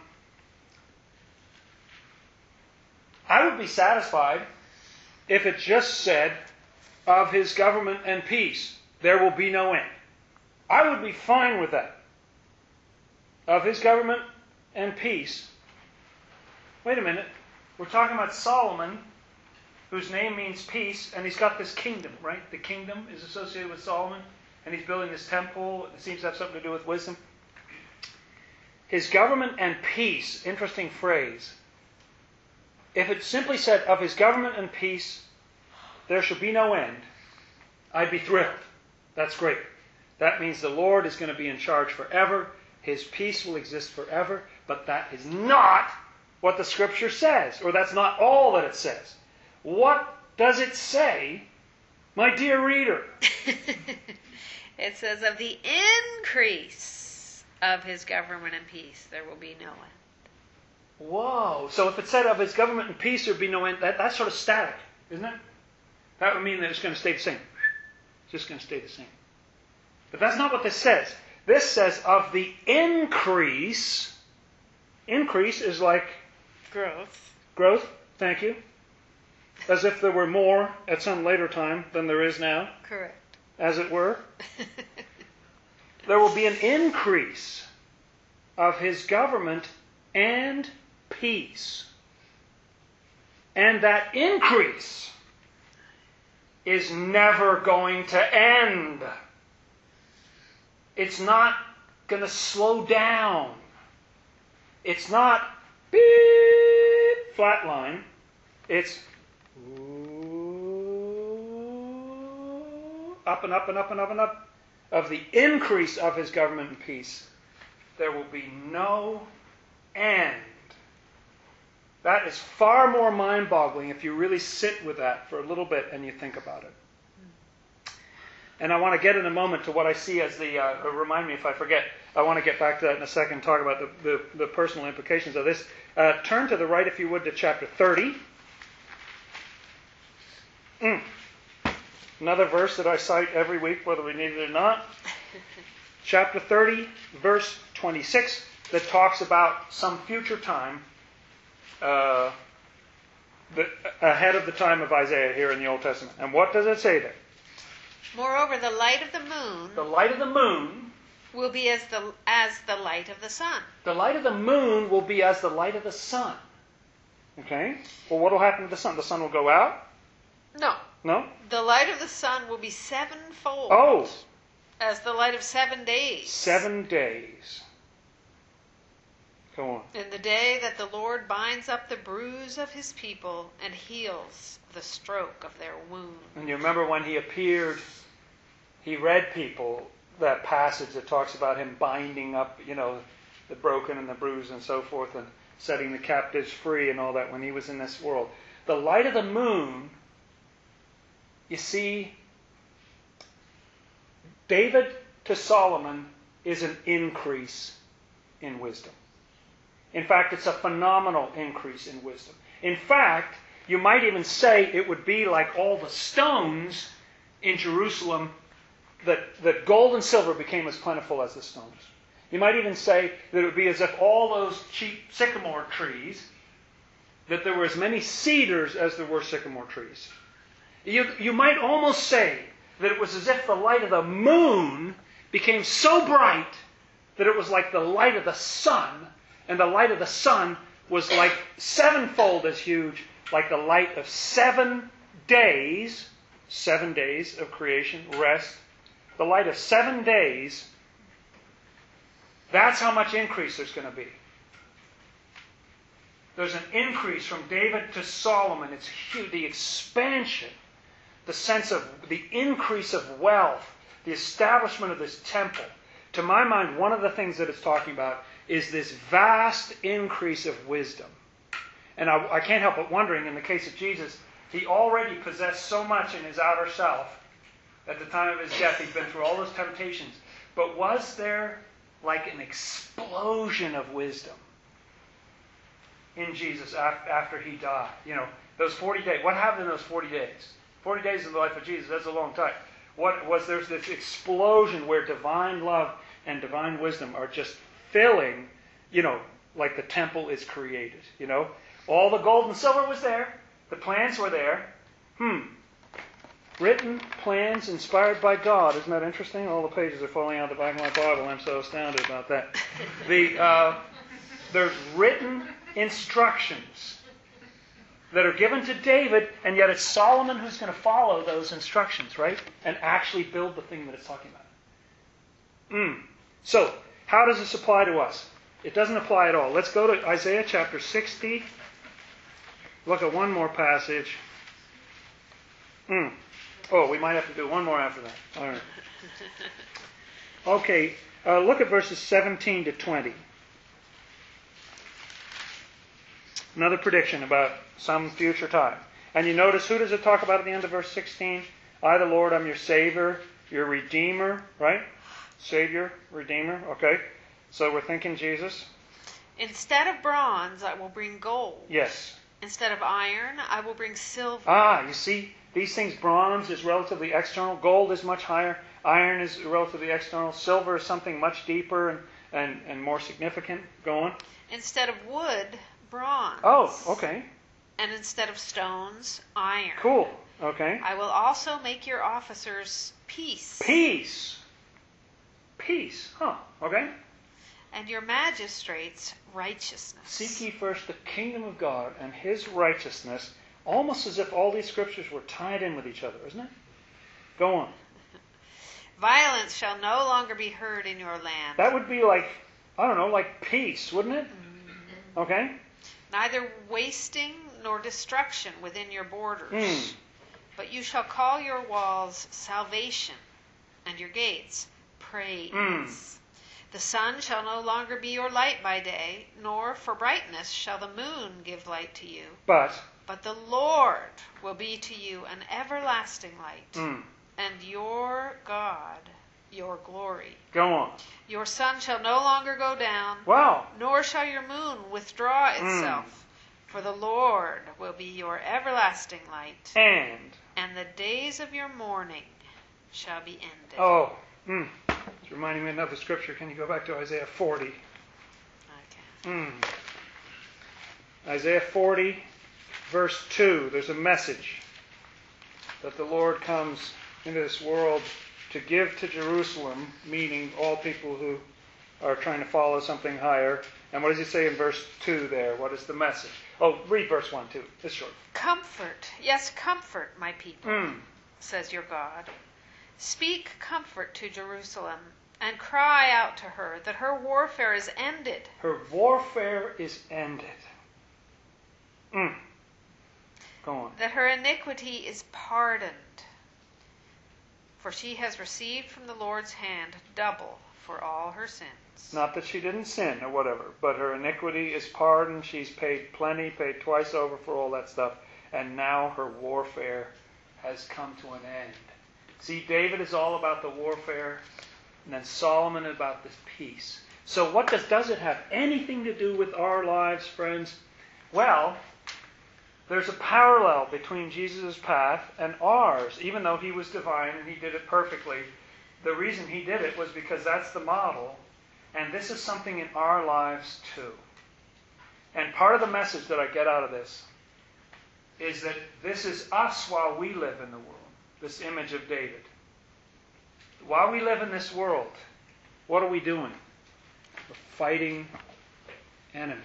I would be satisfied if it just said, of his government and peace, there will be no end. I would be fine with that. Of his government and peace. Wait a minute. We're talking about Solomon, whose name means peace, and he's got this kingdom, right? The kingdom is associated with Solomon, and he's building this temple. It seems to have something to do with wisdom. His government and peace, interesting phrase. If it simply said, of his government and peace, there shall be no end, I'd be thrilled. That's great. That means the Lord is going to be in charge forever. His peace will exist forever. But that is not what the Scripture says, or that's not all that it says. What does it say, my dear reader? It says, of the increase of his government and peace, there will be no end. Whoa. So if it said of his government and peace, there would be no end, that, that's sort of static, isn't it? That would mean that it's going to stay the same. It's just going to stay the same. But that's not what this says. This says of the increase. Increase is like growth. Growth, thank you. As if there were more at some later time than there is now. Correct. As it were. There will be an increase of his government and peace. And that increase is never going to end. It's not going to slow down. It's not beep, flatline. It's up and up and up and up and up of the increase of his government and peace. There will be no end. That is far more mind-boggling if you really sit with that for a little bit and you think about it. And I want to get in a moment to what I see as the, uh, remind me if I forget, I want to get back to that in a second, talk about the, the, the personal implications of this. Uh, turn to the right, if you would, to chapter thirty. Mm. Another verse that I cite every week, whether we need it or not. Chapter thirty, verse twenty-six, that talks about some future time uh, the, ahead of the time of Isaiah here in the Old Testament. And what does it say there? Moreover, the light of the moon The light of the moon will be as the as the light of the sun. The light of the moon will be as the light of the sun. Okay? Well, what will happen to the sun? The sun will go out? No. No? The light of the sun will be sevenfold. Oh! As the light of seven days. Seven days. Go on. In the day that the Lord binds up the bruise of his people and heals the stroke of their wound. And you remember when he appeared, he read people that passage that talks about him binding up, you know, the broken and the bruised and so forth, and setting the captives free and all that when he was in this world. The light of the moon, you see, David to Solomon is an increase in wisdom. In fact, it's a phenomenal increase in wisdom. In fact, you might even say it would be like all the stones in Jerusalem, that, that gold and silver became as plentiful as the stones. You might even say that it would be as if all those cheap sycamore trees, that there were as many cedars as there were sycamore trees. You, you might almost say that it was as if the light of the moon became so bright that it was like the light of the sun, and the light of the sun was like sevenfold as huge, like the light of seven days, seven days of creation, rest, the light of seven days. That's how much increase there's going to be. There's an increase from David to Solomon. It's huge. The expansion, the sense of the increase of wealth, the establishment of this temple. To my mind, one of the things that it's talking about is this vast increase of wisdom. And I, I can't help but wondering, in the case of Jesus, he already possessed so much in his outer self. At the time of his death, he'd been through all those temptations. But was there like an explosion of wisdom in Jesus after he died? You know, those forty days. What happened in those forty days? forty days in the life of Jesus, that's a long time. What was there's this explosion where divine love and divine wisdom are just filling, you know, like the temple is created, you know. All the gold and silver was there. The plans were there. Hmm. Written plans inspired by God. Isn't that interesting? All the pages are falling out of the back of my Bible. I'm so astounded about that. The uh, there's written instructions that are given to David, and yet it's Solomon who's going to follow those instructions, right? And actually build the thing that it's talking about. Mm. So, how does this apply to us? It doesn't apply at all. Let's go to Isaiah chapter sixty. Look at one more passage. Mm. Oh, we might have to do one more after that. All right. Okay, uh, look at verses seventeen to twenty. Another prediction about some future time. And you notice, who does it talk about at the end of verse sixteen? I, the Lord, am your Savior, your Redeemer, right? Savior, Redeemer, okay. So we're thinking Jesus. Instead of bronze, I will bring gold. Yes. Instead of iron, I will bring silver. Ah, you see, these things, bronze is relatively external, gold is much higher, iron is relatively external, silver is something much deeper and, and, and more significant. Go on. Instead of wood, bronze. Oh, okay. And instead of stones, iron. Cool. Okay. I will also make your officers peace. Peace. Peace. Huh. Okay. and your magistrates righteousness. Seek ye first the kingdom of God and his righteousness, almost as if all these scriptures were tied in with each other, isn't it? Go on. Violence shall no longer be heard in your land. That would be like, I don't know, like peace, wouldn't it? Okay? Neither wasting nor destruction within your borders. Mm. But you shall call your walls salvation, and your gates praise. Mm. The sun shall no longer be your light by day, nor for brightness shall the moon give light to you. But, But the Lord will be to you an everlasting light, mm, and your God your glory. go on. Your sun shall no longer go down, Wow. nor shall your moon withdraw itself. For the Lord will be your everlasting light, And, and the days of your mourning shall be ended. oh, mm, it's reminding me of another scripture. Can you go back to Isaiah forty? Okay. Mm. Isaiah forty, verse two. There's a message that the Lord comes into this world to give to Jerusalem, meaning all people who are trying to follow something higher. And what does he say in verse two there? What is the message? Oh, read verse one too. It's short. Comfort, yes, comfort, my people, Mm. says your God. Speak comfort to Jerusalem, and cry out to her that her warfare is ended. Her warfare is ended. Mm. Go on. That her iniquity is pardoned. For she has received from the Lord's hand double for all her sins. Not that she didn't sin or whatever, but her iniquity is pardoned. She's paid plenty, paid twice over for all that stuff. And now her warfare has come to an end. See, David is all about the warfare, and then Solomon is about this peace. So what does, does it have anything to do with our lives, friends? Well, there's a parallel between Jesus' path and ours, even though he was divine and he did it perfectly. The reason he did it was because that's the model, and this is something in our lives too. And part of the message that I get out of this is that this is us while we live in the world, this image of David. While we live in this world, what are we doing? We're fighting enemies.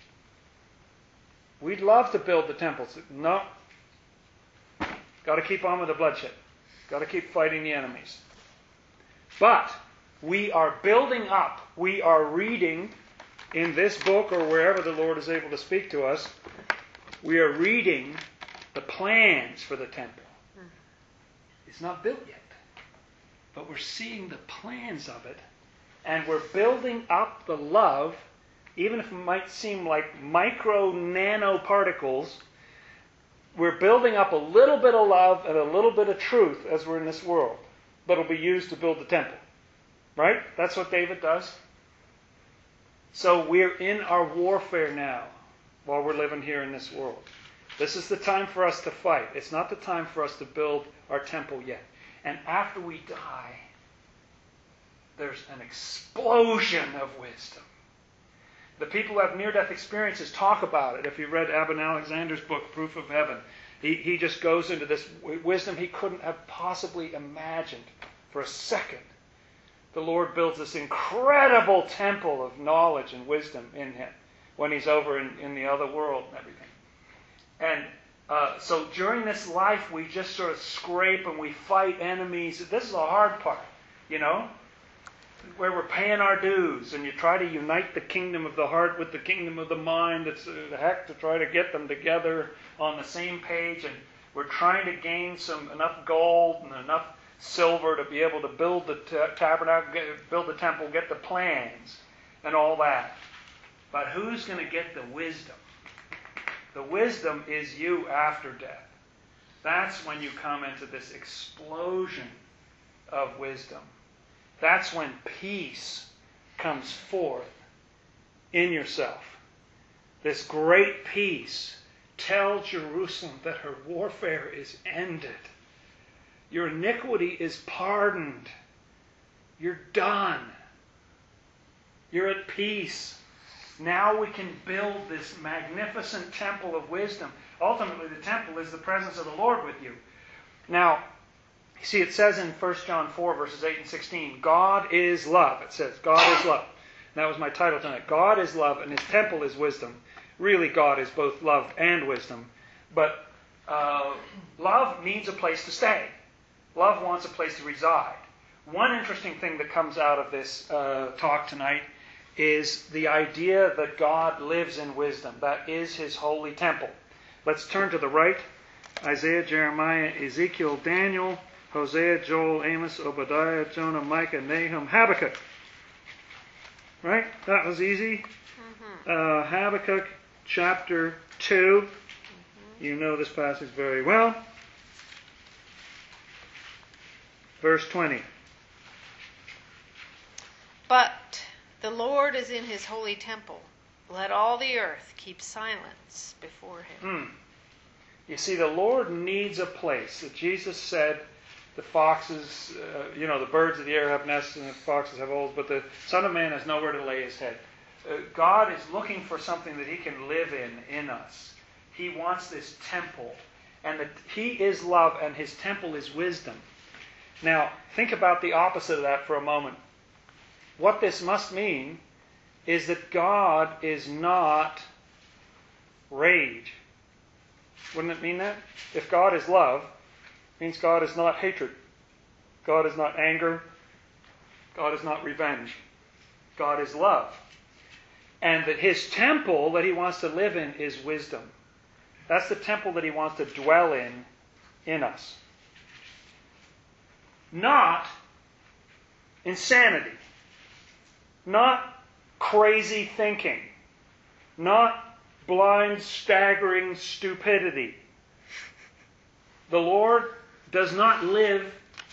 We'd love to build the temples. No. Got to keep on with the bloodshed. Got to keep fighting the enemies. But we are building up. We are reading in this book or wherever the Lord is able to speak to us. We are reading the plans for the temple. It's not built yet. But we're seeing the plans of it. And we're building up the love, even if it might seem like micro nanoparticles. We're building up a little bit of love and a little bit of truth as we're in this world. But it'll be used to build the temple. Right? That's what David does. So we're in our warfare now while we're living here in this world. This is the time for us to fight. It's not the time for us to build our temple yet. And after we die, there's an explosion of wisdom. The people who have near-death experiences talk about it. If you read Abin Alexander's book, Proof of Heaven, he, he just goes into this wisdom he couldn't have possibly imagined for a second. The Lord builds this incredible temple of knowledge and wisdom in him when he's over in, in the other world and everything. And uh, so during this life, we just sort of scrape and we fight enemies. This is the hard part, you know, where we're paying our dues and you try to unite the kingdom of the heart with the kingdom of the mind. It's uh, the heck to try to get them together on the same page. And we're trying to gain some enough gold and enough silver to be able to build the t- tabernacle, get, build the temple, get the plans and all that. But who's going to get the wisdom? The wisdom is you after death. That's when you come into this explosion of wisdom. That's when peace comes forth in yourself. This great peace. Tell Jerusalem that her warfare is ended. Your iniquity is pardoned. You're done. You're at peace. Now we can build this magnificent temple of wisdom. Ultimately, the temple is the presence of the Lord with you. Now, you see, it says in First John four, verses eight and sixteen, God is love. It says, God is love. that was my title tonight. God is love and his temple is wisdom. Really, God is both love and wisdom. But uh, love needs a place to stay. Love wants a place to reside. One interesting thing that comes out of this uh, talk tonight is the idea that God lives in wisdom. That is his holy temple. Let's turn to the right. Isaiah, Jeremiah, Ezekiel, Daniel, Hosea, Joel, Amos, Obadiah, Jonah, Micah, Nahum, Habakkuk. Right? That was easy. Mm-hmm. Uh, Habakkuk chapter two. Mm-hmm. You know this passage very well. Verse twenty. But the Lord is in his holy temple. Let all the earth keep silence before him. Mm. You see, the Lord needs a place. Jesus said, the foxes, uh, you know, the birds of the air have nests and the foxes have holes, but the Son of Man has nowhere to lay his head. Uh, God is looking for something that he can live in, in us. He wants this temple. And that he is love and his temple is wisdom. Now, think about the opposite of that for a moment. What this must mean is that God is not rage. Wouldn't it mean that? If God is love, it means God is not hatred. God is not anger. God is not revenge. God is love. And that his temple that he wants to live in is wisdom. That's the temple that he wants to dwell in, in us. Not insanity. Not crazy thinking. Not blind, staggering stupidity. The Lord does not live.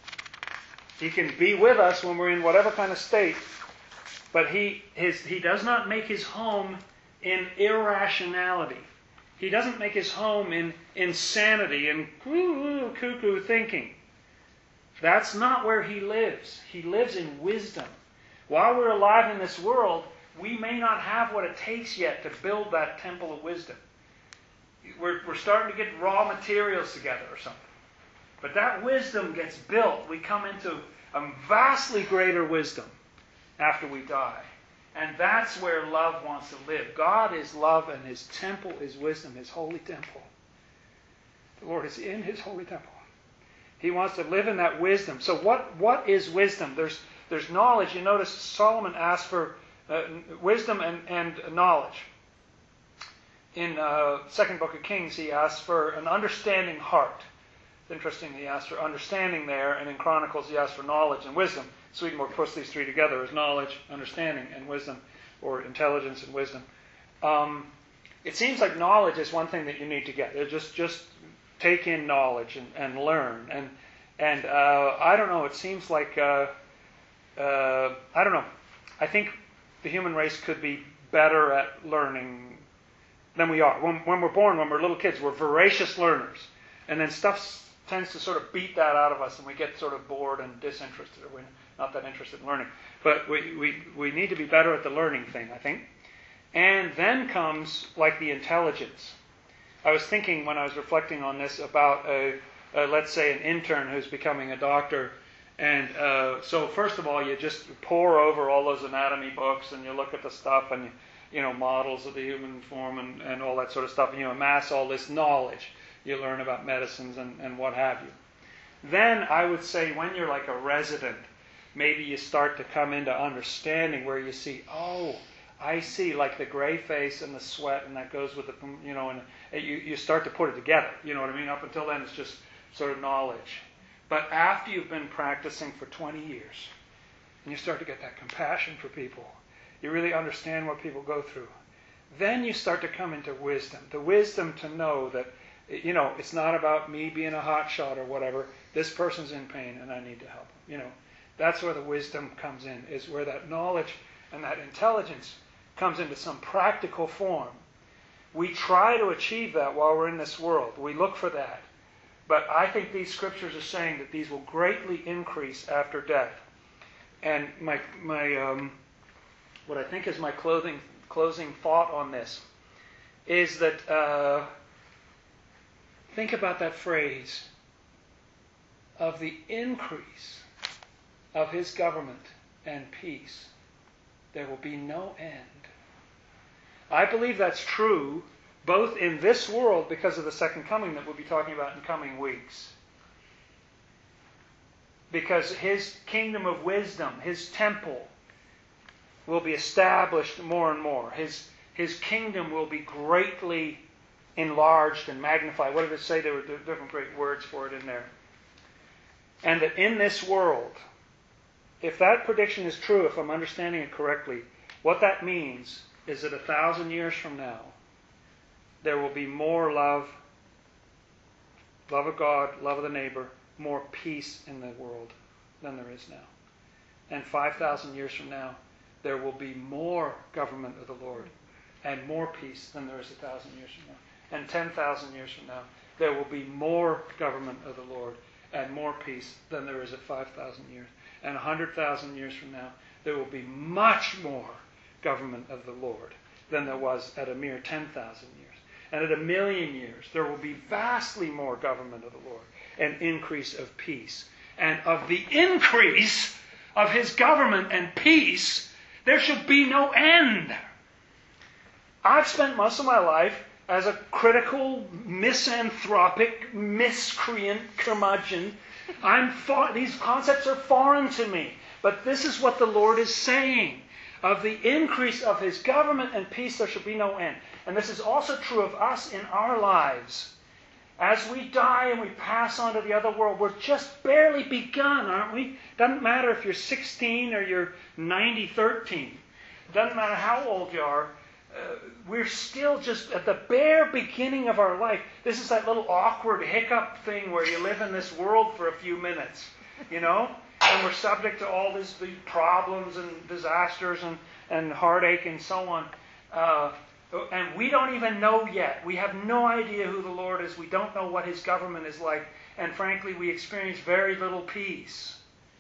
He can be with us when we're in whatever kind of state, but he his he does not make his home in irrationality. He doesn't make his home in insanity and cuckoo, cuckoo thinking. That's not where he lives. He lives in wisdom. While we're alive in this world, we may not have what it takes yet to build that temple of wisdom. We're, we're starting to get raw materials together or something. But that wisdom gets built. We come into a vastly greater wisdom after we die. And that's where love wants to live. God is love and his temple is wisdom, his holy temple. The Lord is in his holy temple. He wants to live in that wisdom. So what, what is wisdom? There's, there's knowledge. You notice Solomon asked for uh, wisdom and, and knowledge. In uh, second book of Kings, he asked for an understanding heart. It's interesting he asked for understanding there, and in Chronicles he asked for knowledge and wisdom. Swedenborg puts these three together as knowledge, understanding, and wisdom, or intelligence and wisdom. Um, it seems like knowledge is one thing that you need to get. Just, just take in knowledge and, and learn. And and uh, I don't know. It seems like uh, uh, I don't know. I think the human race could be better at learning than we are. When, when we're born, when we're little kids, we're voracious learners, and then stuff tends to sort of beat that out of us, and we get sort of bored and disinterested, or we're not that interested in learning. But we, we, we need to be better at the learning thing, I think. And then comes, like, the intelligence. I was thinking when I was reflecting on this about, a, a, let's say, an intern who's becoming a doctor. And uh, so, first of all, you just pore over all those anatomy books, and you look at the stuff, and, you know, models of the human form, and, and all that sort of stuff, and you amass all this knowledge. You learn about medicines and, and what have you. Then I would say when you're like a resident, maybe you start to come into understanding where you see, oh, I see, like the gray face and the sweat, and that goes with the, you know, and you, you start to put it together. You know what I mean? Up until then, it's just sort of knowledge. But after you've been practicing for twenty years, and you start to get that compassion for people, you really understand what people go through, then you start to come into wisdom. The wisdom to know that, you know, it's not about me being a hotshot or whatever. This person's in pain and I need to help them. You know, that's where the wisdom comes in, is where that knowledge and that intelligence comes into some practical form. We try to achieve that while we're in this world. We look for that. But I think these scriptures are saying that these will greatly increase after death. And my my um, what I think is my clothing, closing thought on this is that uh, think about that phrase of the increase of his government and peace, there will be no end. I believe that's true both in this world because of the second coming that we'll be talking about in coming weeks. Because his kingdom of wisdom, his temple, will be established more and more. His, his kingdom will be greatly enlarged and magnified. What did it say? There were different great words for it in there. And that in this world, if that prediction is true, if I'm understanding it correctly, what that means is that a thousand years from now, there will be more love, love of God, love of the neighbor, more peace in the world than there is now. And five thousand years from now, there will be more government of the Lord and more peace than there is a thousand years from now. And ten thousand years from now, there will be more government of the Lord and more peace than there is at five thousand years. And one hundred thousand years from now, there will be much more government of the Lord than there was at a mere ten thousand years. And at a million years, there will be vastly more government of the Lord and increase of peace. And of the increase of his government and peace, there shall be no end. I've spent most of my life as a critical, misanthropic, miscreant curmudgeon. I'm far, these concepts are foreign to me. But this is what the Lord is saying. Of the increase of his government and peace, there shall be no end. And this is also true of us in our lives. As we die and we pass on to the other world, we're just barely begun, aren't we? Doesn't matter if you're sixteen or you're ninety, thirteen. Doesn't matter how old you are. Uh, we're still just at the bare beginning of our life. This is that little awkward hiccup thing where you live in this world for a few minutes, you know? And we're subject to all these, these problems and disasters and, and heartache and so on. Uh, and we don't even know yet. We have no idea who the Lord is. We don't know what his government is like. And frankly, we experience very little peace.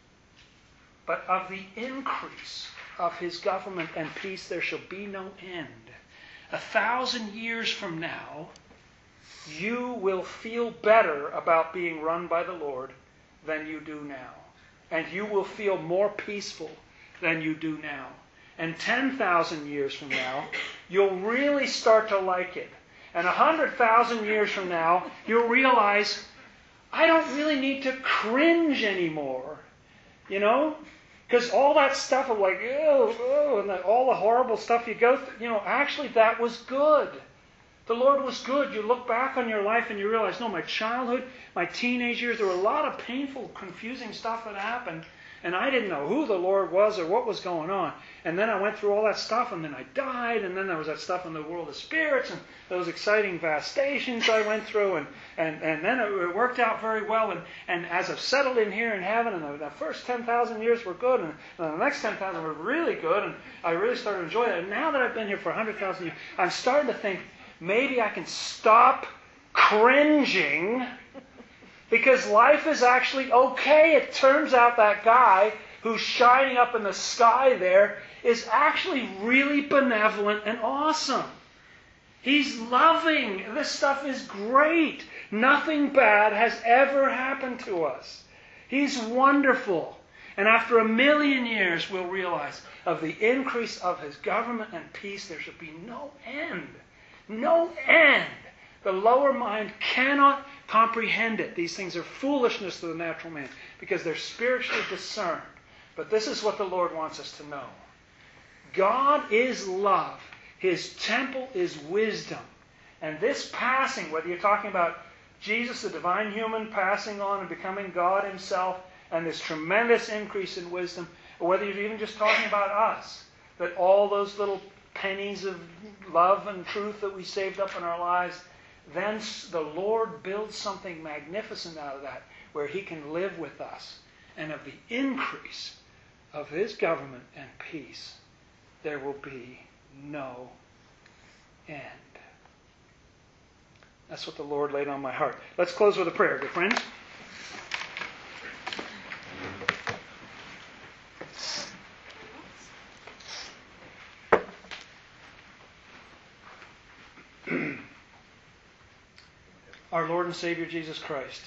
But of the increase of his government and peace, there shall be no end. A thousand years from now, you will feel better about being run by the Lord than you do now. And you will feel more peaceful than you do now. And ten thousand years from now, you'll really start to like it. And one hundred thousand years from now, you'll realize, I don't really need to cringe anymore. You know? Because all that stuff of like, oh, oh, and the, all the horrible stuff you go through, you know, actually that was good. The Lord was good. You look back on your life and you realize, no, my childhood, my teenage years, there were a lot of painful, confusing stuff that happened. And I didn't know who the Lord was or what was going on. And then I went through all that stuff and then I died. And then there was that stuff in the world of spirits and those exciting vast stations I went through. And, and, and then it, it worked out very well. And, and as I've settled in here in heaven, and the, the first ten thousand years were good. And, and the next ten thousand were really good. And I really started to enjoy it. And now that I've been here for one hundred thousand years, I'm starting to think, maybe I can stop cringing because life is actually okay. It turns out that guy who's shining up in the sky there is actually really benevolent and awesome. He's loving. This stuff is great. Nothing bad has ever happened to us. He's wonderful. And after a million years, we'll realize of the increase of his government and peace, there shall be no end. No end. The lower mind cannot comprehend it. These things are foolishness to the natural man because they're spiritually discerned. But this is what the Lord wants us to know. God is love. His temple is wisdom. And this passing, whether you're talking about Jesus, the divine human, passing on and becoming God himself, and this tremendous increase in wisdom, or whether you're even just talking about us, that all those little pennies of love and truth that we saved up in our lives, then the Lord builds something magnificent out of that where he can live with us. And of the increase of his government and peace, there will be no end. That's what the Lord laid on my heart. Let's close with a prayer, good friends. Our Lord and Savior Jesus Christ,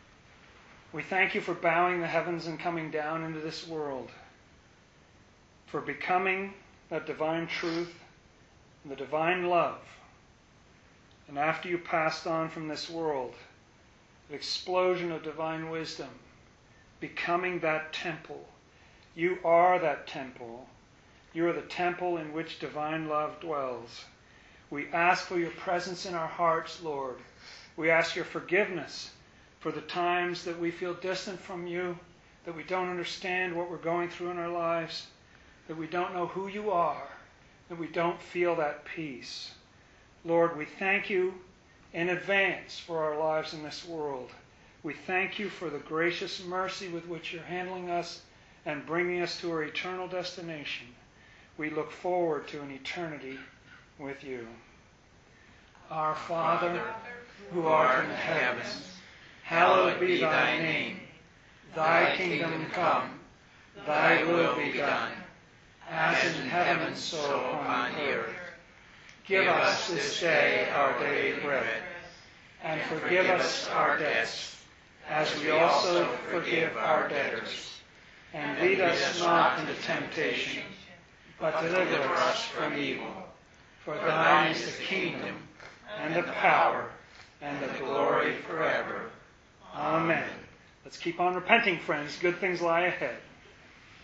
we thank you for bowing the heavens and coming down into this world, for becoming that divine truth and the divine love. And after you passed on from this world, an explosion of divine wisdom, becoming that temple. You are that temple. You are the temple in which divine love dwells. We ask for your presence in our hearts, Lord. We ask your forgiveness for the times that we feel distant from you, that we don't understand what we're going through in our lives, that we don't know who you are, that we don't feel that peace. Lord, we thank you in advance for our lives in this world. We thank you for the gracious mercy with which you're handling us and bringing us to our eternal destination. We look forward to an eternity with you. Our Father, who art in the heavens, hallowed be thy name. Thy kingdom come, thy will be done, as in heaven so upon earth. Give us this day our daily bread, and forgive us our debts, as we also forgive our debtors. And lead us not into temptation, but deliver us from evil. For thine is the kingdom, and the power, and the glory forever. Amen. Let's keep on repenting, friends. Good things lie ahead.